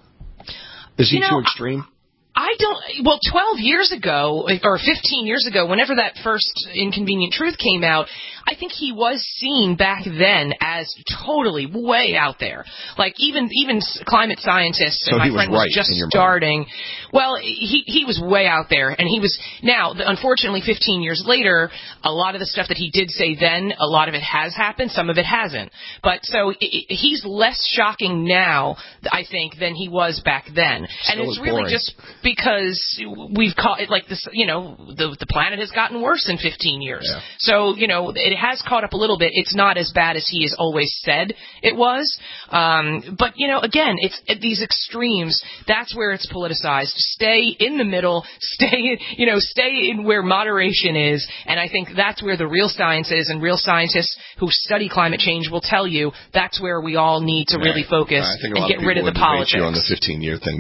Is he You know, too extreme? I don't, well, twelve years ago, or fifteen years ago, whenever that first Inconvenient Truth came out, I think he was seen back then as totally way out there. Like, even even climate scientists, So and my he was friend was right just in your mind. starting. Well, he, he was way out there, and he was, now, the- unfortunately, fifteen years later, a lot of the stuff that he did say then, a lot of it has happened, some of it hasn't. But, so, i i he's less shocking now, I think, than he was back then. Still and it's is really boring. just because we've caught it like this, you know, the the planet has gotten worse in fifteen years. Yeah. So, you know, it has caught up a little bit. It's not as bad as he has always said it was. Um, but, you know, again, it's at these extremes. That's where it's politicized. Stay in the middle. Stay, you know, stay in where moderation is. And I think that's where the real science is. And real scientists who study climate change will tell you that's where we all need to really Right. focus I think a and lot get of rid of people the would debate politics. you on the fifteen-year things. It's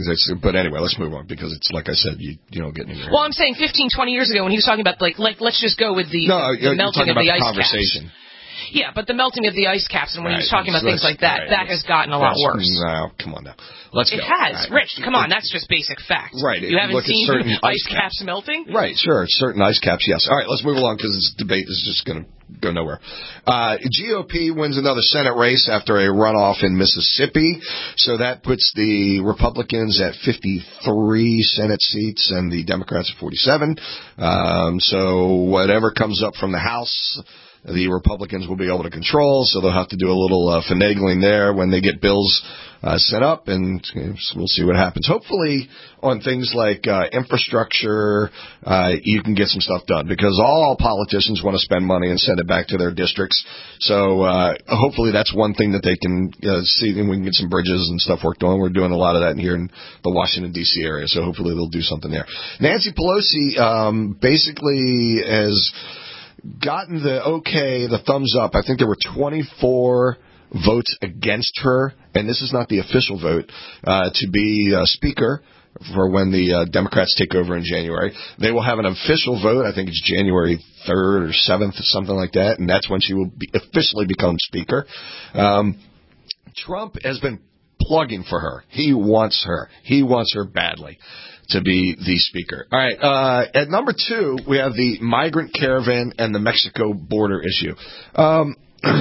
but anyway, let's move on because it's like I said, you you don't get anywhere. Well, I'm saying fifteen, twenty years ago when he was talking about like like let's just go with the, no, the, the melting of the, the ice conversation. caps. Yeah, but the melting of the ice caps, and when right. he was talking about so things like that, right. that has gotten a lot worse. No, come on now. Let's it go. has. Right. Rich, come on, that's just basic fact. Right. You haven't Look seen ice, ice caps. caps melting? Right, sure. Certain ice caps, yes. All right, let's move along because this debate is just going to go nowhere. Uh, G O P wins another Senate race after a runoff in Mississippi. So that puts the Republicans at fifty-three Senate seats and the Democrats at forty-seven. Um, so whatever comes up from the House, the Republicans will be able to control, so they'll have to do a little uh, finagling there when they get bills uh, set up, and you know, we'll see what happens. Hopefully on things like uh, infrastructure, uh, you can get some stuff done, because all politicians want to spend money and send it back to their districts. So uh, hopefully that's one thing that they can uh, see, and we can get some bridges and stuff worked on. We're doing a lot of that here in the Washington, D C area, so hopefully they'll do something there. Nancy Pelosi um, basically has gotten the okay, the thumbs up. I think there were twenty-four votes against her, and this is not the official vote, uh, to be uh, Speaker for when the uh, Democrats take over in January. They will have an official vote. I think it's January third or seventh, something like that, and that's when she will be officially become Speaker. Um, Trump has been plugging for her. He wants her. He wants her badly to be the Speaker. All right. Uh, at number two, we have the migrant caravan and the Mexico border issue. Um,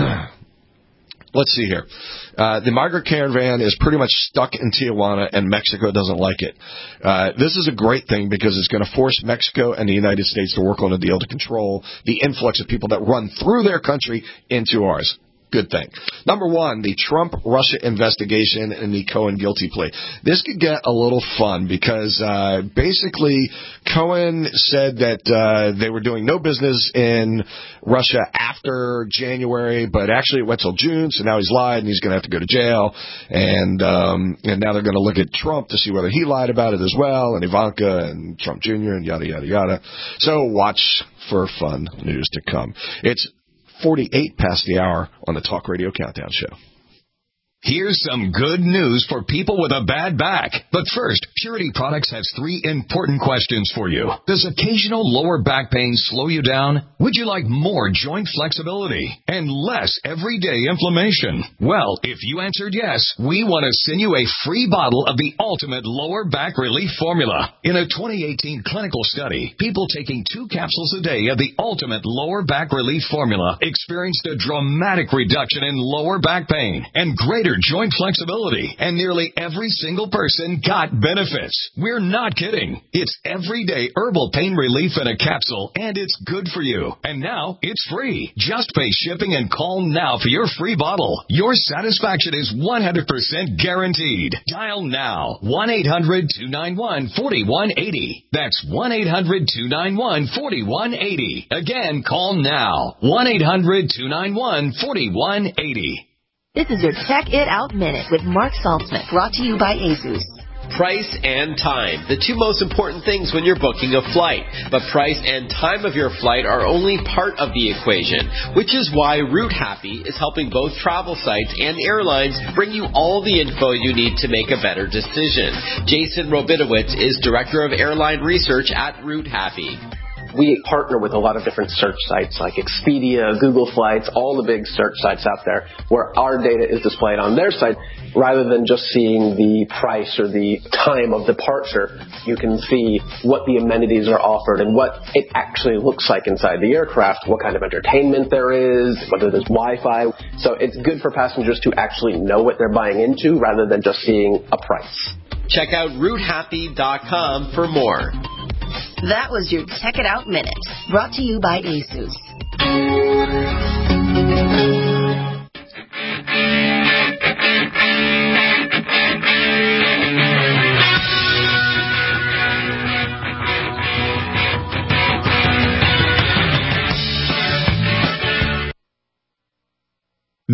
let's see here. Uh, the migrant caravan is pretty much stuck in Tijuana, and Mexico doesn't like it. Uh, this is a great thing because it's going to force Mexico and the United States to work on a deal to control the influx of people that run through their country into ours. Good thing. Number one, the Trump-Russia investigation and the Cohen guilty plea. This could get a little fun because uh, basically Cohen said that uh, they were doing no business in Russia after January, but actually it went till June, so now he's lied and he's going to have to go to jail. And um, and now they're going to look at Trump to see whether he lied about it as well, and Ivanka and Trump Junior and yada, yada, yada. So watch for fun news to come. It's forty-eight past the hour on the Talk Radio Countdown Show. Here's some good news for people with a bad back. But first, Purity Products has three important questions for you. Does occasional lower back pain slow you down? Would you like more joint flexibility and less everyday inflammation? Well, if you answered yes, we want to send you a free bottle of the ultimate lower back relief formula. In a twenty eighteen clinical study, people taking two capsules a day of the ultimate lower back relief formula experienced a dramatic reduction in lower back pain and greater joint flexibility, and nearly every single person got benefits. We're not kidding. It's everyday herbal pain relief in a capsule, and it's good for you. And now it's free. Just pay shipping and call now for your free bottle. Your satisfaction is one hundred percent guaranteed. Dial now. one eight hundred two nine one four one eight zero. That's one eight hundred two nine one four one eight zero. Again, call now. one eight hundred two nine one four one eight zero. This is your Check It Out Minute with Mark Saltzman, brought to you by ASUS. Price and time, the two most important things when you're booking a flight. But price and time of your flight are only part of the equation, which is why Route Happy is helping both travel sites and airlines bring you all the info you need to make a better decision. Jason Robitowitz is Director of Airline Research at Route Happy. We partner with a lot of different search sites like Expedia, Google Flights, all the big search sites out there where our data is displayed on their site. Rather than just seeing the price or the time of departure, you can see what the amenities are offered and what it actually looks like inside the aircraft, what kind of entertainment there is, whether there's Wi-Fi. So it's good for passengers to actually know what they're buying into rather than just seeing a price. Check out route happy dot com for more. That was your Check It Out Minute, brought to you by ASUS.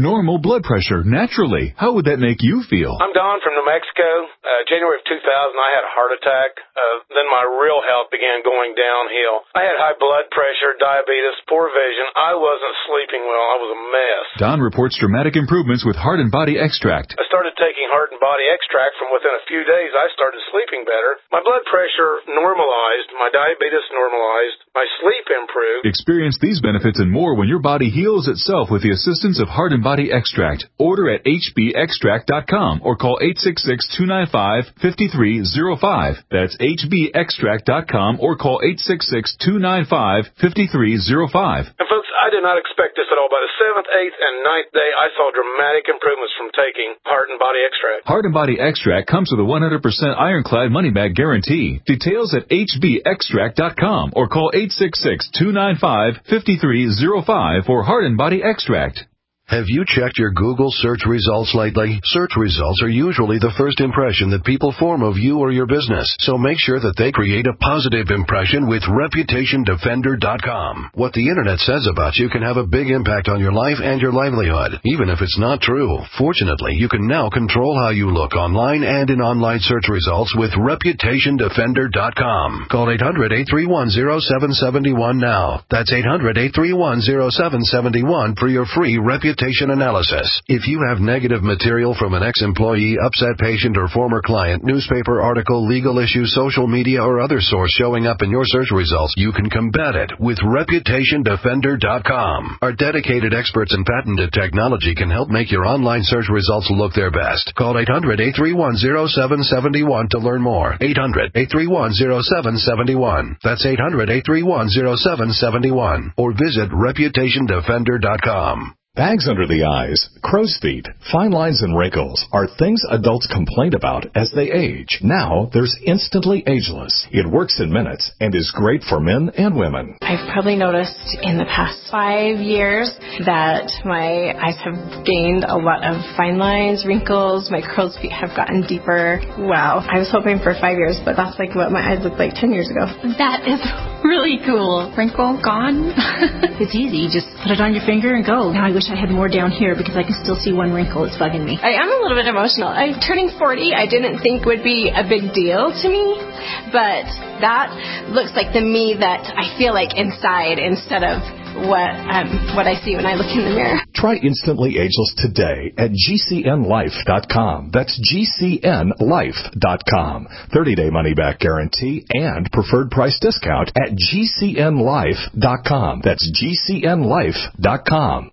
normal blood pressure naturally. How would that make you feel? I'm Don from New Mexico. Uh, January of two thousand, I had a heart attack. Uh, then my real health began going downhill. I had high blood pressure, diabetes, poor vision. I wasn't sleeping well. I was a mess. Don reports dramatic improvements with Heart and Body Extract. I started taking Heart and Body Extract. From within a few days, I started sleeping better. My blood pressure normalized. My diabetes normalized. My sleep improved. Experience these benefits and more when your body heals itself with the assistance of Heart and Body Extract. Order at H B extract dot com or call eight six six, two nine five, five three zero five. That's H B extract dot com or call eight six six, two nine five, five three zero five. And folks, I did not expect this at all. By the seventh, eighth, and ninth day, I saw dramatic improvements from taking Heart and Body Extract. Heart and Body Extract comes with a one hundred percent ironclad money-back guarantee. Details at H B extract dot com or call eight six six, two nine five, five three zero five for Heart and Body Extract. Have you checked your Google search results lately? Search results are usually the first impression that people form of you or your business, so make sure that they create a positive impression with reputation defender dot com. What the internet says about you can have a big impact on your life and your livelihood, even if it's not true. Fortunately, you can now control how you look online and in online search results with reputation defender dot com. Call eight hundred, eight three one, zero seven seven one now. That's eight hundred, eight three one, zero seven seven one for your free reputation analysis. If you have negative material from an ex-employee, upset patient, or former client, newspaper article, legal issue, social media, or other source showing up in your search results, you can combat it with reputation defender dot com. Our dedicated experts in patented technology can help make your online search results look their best. Call eight hundred, eight three one, zero seven seven one to learn more. eight hundred, eight three one, zero seven seven one. That's eight hundred, eight three one, zero seven seven one. Or visit reputation defender dot com. Bags under the eyes, crow's feet, fine lines and wrinkles are things adults complain about as they age. Now, there's Instantly Ageless. It works in minutes and is great for men and women. I've probably noticed in the past five years that my eyes have gained a lot of fine lines, wrinkles, my crow's feet have gotten deeper. Wow. I was hoping for five years, but that's like what my eyes looked like ten years ago. That is really cool. Wrinkle gone. It's easy. You just put it on your finger and go. Now I wish I had more down here because I can still see one wrinkle. It's bugging me. I am a little bit emotional. I'm turning forty. I didn't think would be a big deal to me, but that looks like the me that I feel like inside instead of what um, what I see when I look in the mirror. Try Instantly Ageless today at G C N life dot com. That's G C N life dot com. thirty-day money-back guarantee and preferred price discount at G C N life dot com. That's G C N life dot com.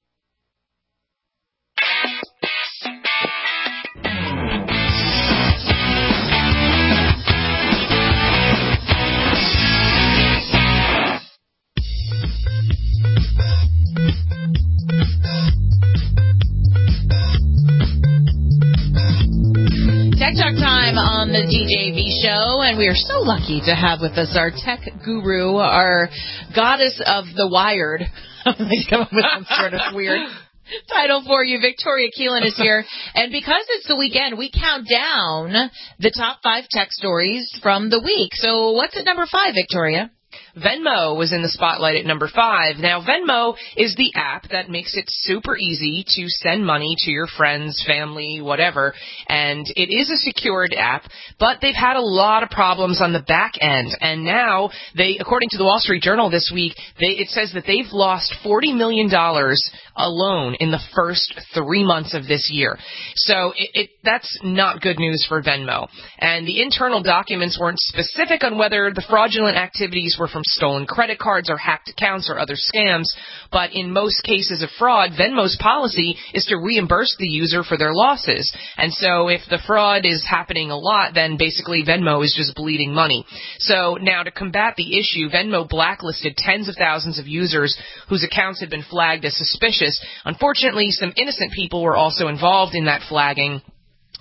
Tech Talk time on the D J V show, and we are so lucky to have with us our tech guru, our goddess of the wired. I'm going to come up with some sort of weird title for you. Victoria Keelan is here, and because it's the weekend, we count down the top five tech stories from the week. So what's at number five, Victoria? Venmo was in the spotlight at number five. Now, Venmo is the app that makes it super easy to send money to your friends, family, whatever. And it is a secured app, but they've had a lot of problems on the back end. And now, they, according to the Wall Street Journal this week, they, it says that they've lost forty million dollars alone in the first three months of this year. So it, it, that's not good news for Venmo. And the internal documents weren't specific on whether the fraudulent activities were from stolen credit cards or hacked accounts or other scams, but in most cases of fraud, Venmo's policy is to reimburse the user for their losses. And so if the fraud is happening a lot, then basically Venmo is just bleeding money. So now to combat the issue, Venmo blacklisted tens of thousands of users whose accounts had been flagged as suspicious. Unfortunately, some innocent people were also involved in that flagging.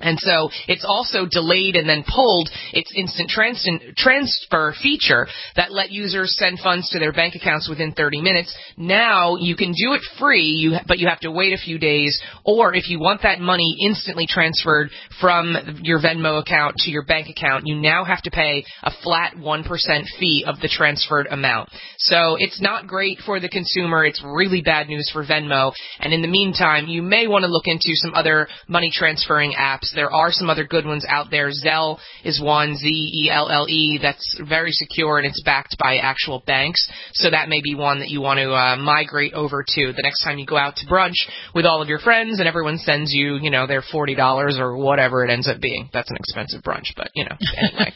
And so it's also delayed and then pulled its instant trans- transfer feature that let users send funds to their bank accounts within thirty minutes. Now you can do it free, you, but you have to wait a few days. Or if you want that money instantly transferred from your Venmo account to your bank account, you now have to pay a flat one percent fee of the transferred amount. So it's not great for the consumer. It's really bad news for Venmo. And in the meantime, you may want to look into some other money transferring apps. There are some other good ones out there. Zelle is one, Z E L L E, that's very secure and it's backed by actual banks. So that may be one that you want to uh, migrate over to the next time you go out to brunch with all of your friends and everyone sends you, you know, their forty dollars or whatever it ends up being. That's an expensive brunch, but, you know, anyway.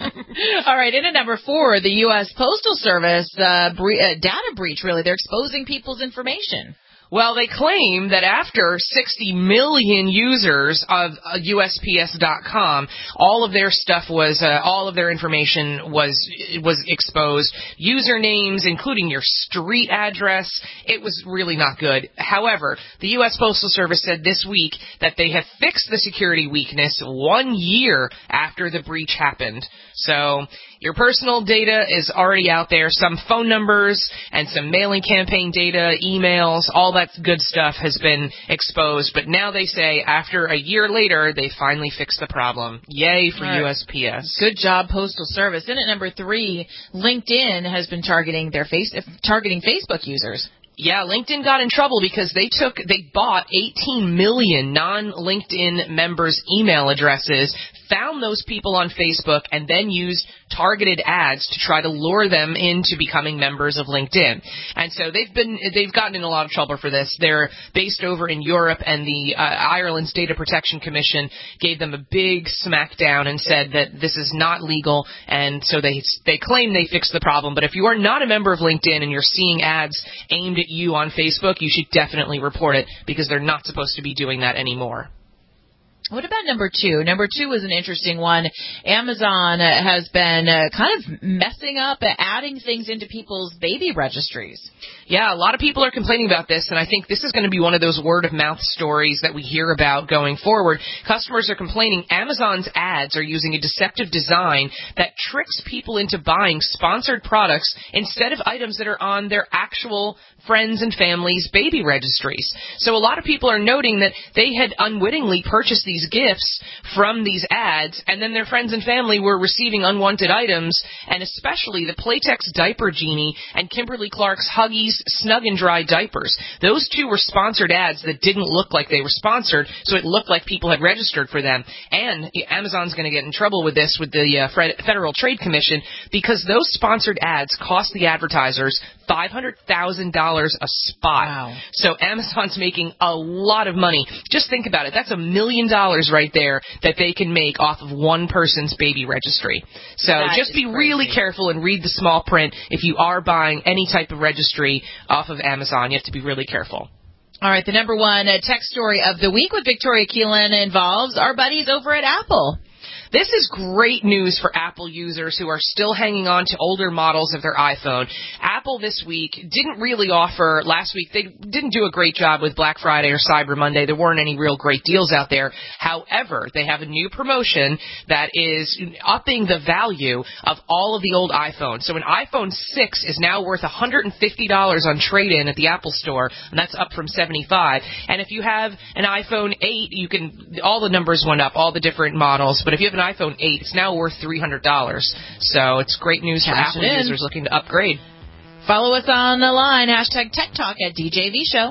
All right, in at number four, the U S Postal Service uh, bre- uh, data breach, really. They're exposing people's information. Well, they claim that after sixty million users of uh, U S P S dot com, all of their stuff was, uh, all of their information was was exposed. Usernames, including your street address. It was really not good. However, the U S Postal Service said this week that they have fixed the security weakness one year after the breach happened. So your personal data is already out there. Some phone numbers and some mailing campaign data, emails, all that good stuff has been exposed. But now they say after a year later, they finally fixed the problem. Yay for right. U S P S. Good job, Postal Service. In at number three, LinkedIn has been targeting their face targeting Facebook users. Yeah, LinkedIn got in trouble because they took, they bought eighteen million non-LinkedIn members' email addresses, found those people on Facebook, and then used targeted ads to try to lure them into becoming members of LinkedIn. And so they've been, they've gotten in a lot of trouble for this. They're based over in Europe, and the uh, Ireland's Data Protection Commission gave them a big smackdown and said that this is not legal, and so they they claim they fixed the problem. But if you are not a member of LinkedIn and you're seeing ads aimed at you on Facebook, you should definitely report it because they're not supposed to be doing that anymore. What about number two? Number two is an interesting one. Amazon uh, has been uh, kind of messing up, uh, adding things into people's baby registries. Yeah, a lot of people are complaining about this, and I think this is going to be one of those word-of-mouth stories that we hear about going forward. Customers are complaining Amazon's ads are using a deceptive design that tricks people into buying sponsored products instead of items that are on their actual friends and family's baby registries. So a lot of people are noting that they had unwittingly purchased these gifts from these ads, and then their friends and family were receiving unwanted items, and especially the Playtex Diaper Genie and Kimberly-Clark's Huggies Snug and Dry diapers. Those two were sponsored ads that didn't look like they were sponsored, so it looked like people had registered for them. And Amazon's going to get in trouble with this with the uh, Federal Trade Commission because those sponsored ads cost the advertisers five hundred thousand dollars a spot. Wow. So Amazon's making a lot of money. Just think about it. That's a million dollars right there that they can make off of one person's baby registry. So that just be crazy. really careful and read the small print. If you are buying any type of registry off of Amazon, you have to be really careful. All right, the number one uh, tech story of the week with Victoria Keelan involves our buddies over at Apple. This is great news for Apple users who are still hanging on to older models of their iPhone. Apple this week didn't really offer, last week, they didn't do a great job with Black Friday or Cyber Monday. There weren't any real great deals out there. However, they have a new promotion that is upping the value of all of the old iPhones. So an iPhone six is now worth one hundred fifty dollars on trade-in at the Apple Store, and that's up from seventy-five dollars. And if you have an iPhone eight, you can, all the numbers went up, all the different models, but if you have an iPhone eight, it's now worth three hundred dollars. So it's great news Cash for Apple users looking to upgrade. Follow us on the line, hashtag Tech Talk at D J V Show.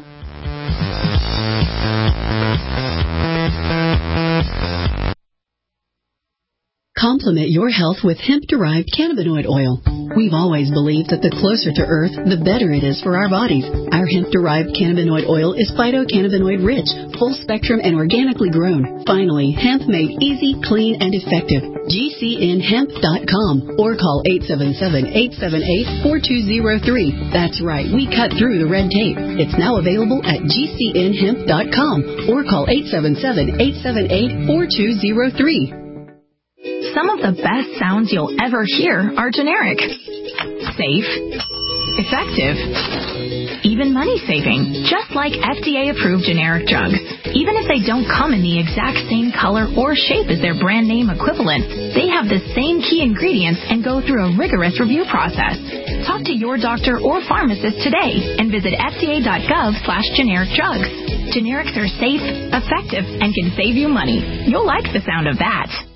Complement your health with hemp-derived cannabinoid oil. We've always believed that the closer to Earth, the better it is for our bodies. Our hemp-derived cannabinoid oil is phytocannabinoid-rich, full-spectrum, and organically grown. Finally, hemp made easy, clean, and effective. G C N hemp dot com or call eight seven seven, eight seven eight, four two zero three. That's right, we cut through the red tape. It's now available at G C N hemp dot com or call eight seven seven, eight seven eight, four two zero three. Some of the best sounds you'll ever hear are generic, safe, effective, even money-saving, just like F D A-approved generic drugs. Even if they don't come in the exact same color or shape as their brand name equivalent, they have the same key ingredients and go through a rigorous review process. Talk to your doctor or pharmacist today and visit F D A dot gov slash generic drugs. Generics are safe, effective, and can save you money. You'll like the sound of that.